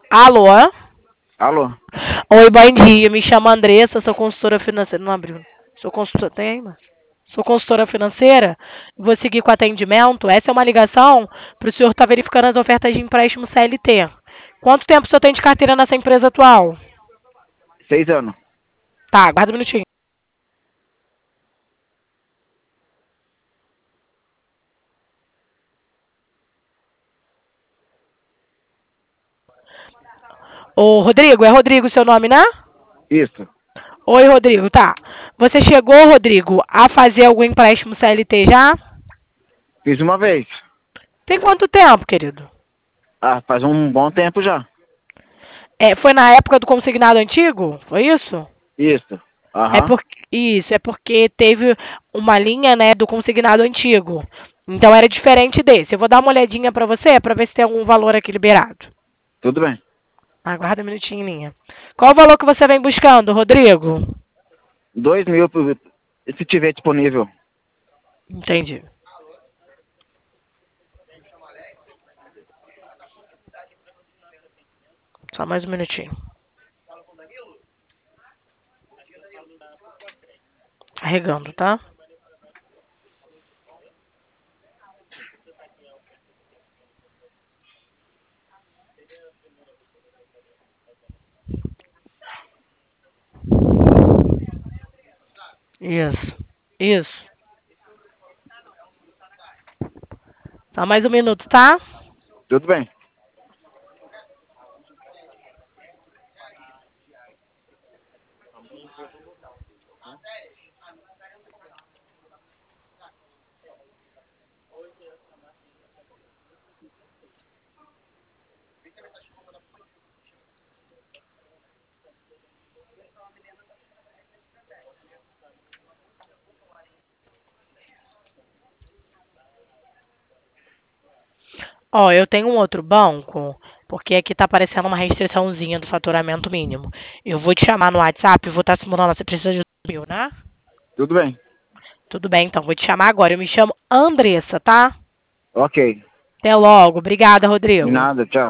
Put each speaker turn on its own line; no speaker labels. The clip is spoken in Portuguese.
Alô?
Alô?
Oi, bom dia. Me chamo Andressa, sou consultora financeira. Não abriu. Sou consultora. Tem aí, mano? Sou consultora financeira. Vou seguir com o atendimento. Essa é uma ligação para o senhor estar verificando as ofertas de empréstimo CLT. Quanto tempo o senhor tem de carteira nessa empresa atual?
6 anos.
Tá, aguarda um minutinho. Ô, Rodrigo, é Rodrigo seu nome, né?
Isso.
Oi, Rodrigo, tá. Você chegou, Rodrigo, a fazer algum empréstimo CLT já?
Fiz uma vez.
Tem quanto tempo, querido?
Ah, faz um bom tempo já.
É, foi na época do consignado antigo? Foi isso?
Isso.
É
Aham.
porque isso, é porque teve uma linha, né, do consignado antigo. Então era diferente desse. Eu vou dar uma olhadinha pra você para ver se tem algum valor aqui liberado.
Tudo bem.
Aguarda um minutinho, linha. Qual o valor que você vem buscando, Rodrigo?
2.000 se tiver disponível.
Entendi. Só mais um minutinho. Carregando, tá? Isso. Isso. Só mais um minuto, tá?
Tudo bem.
Ó, eu tenho um outro banco, porque aqui tá aparecendo uma restriçãozinha do faturamento mínimo. Eu vou te chamar no WhatsApp e vou estar simulando. Você precisa de 1.000, né?
Tudo bem.
Tudo bem, então. Vou te chamar agora. Eu me chamo Andressa, tá?
Ok.
Até logo. Obrigada,
De
Rodrigo.
nada, tchau.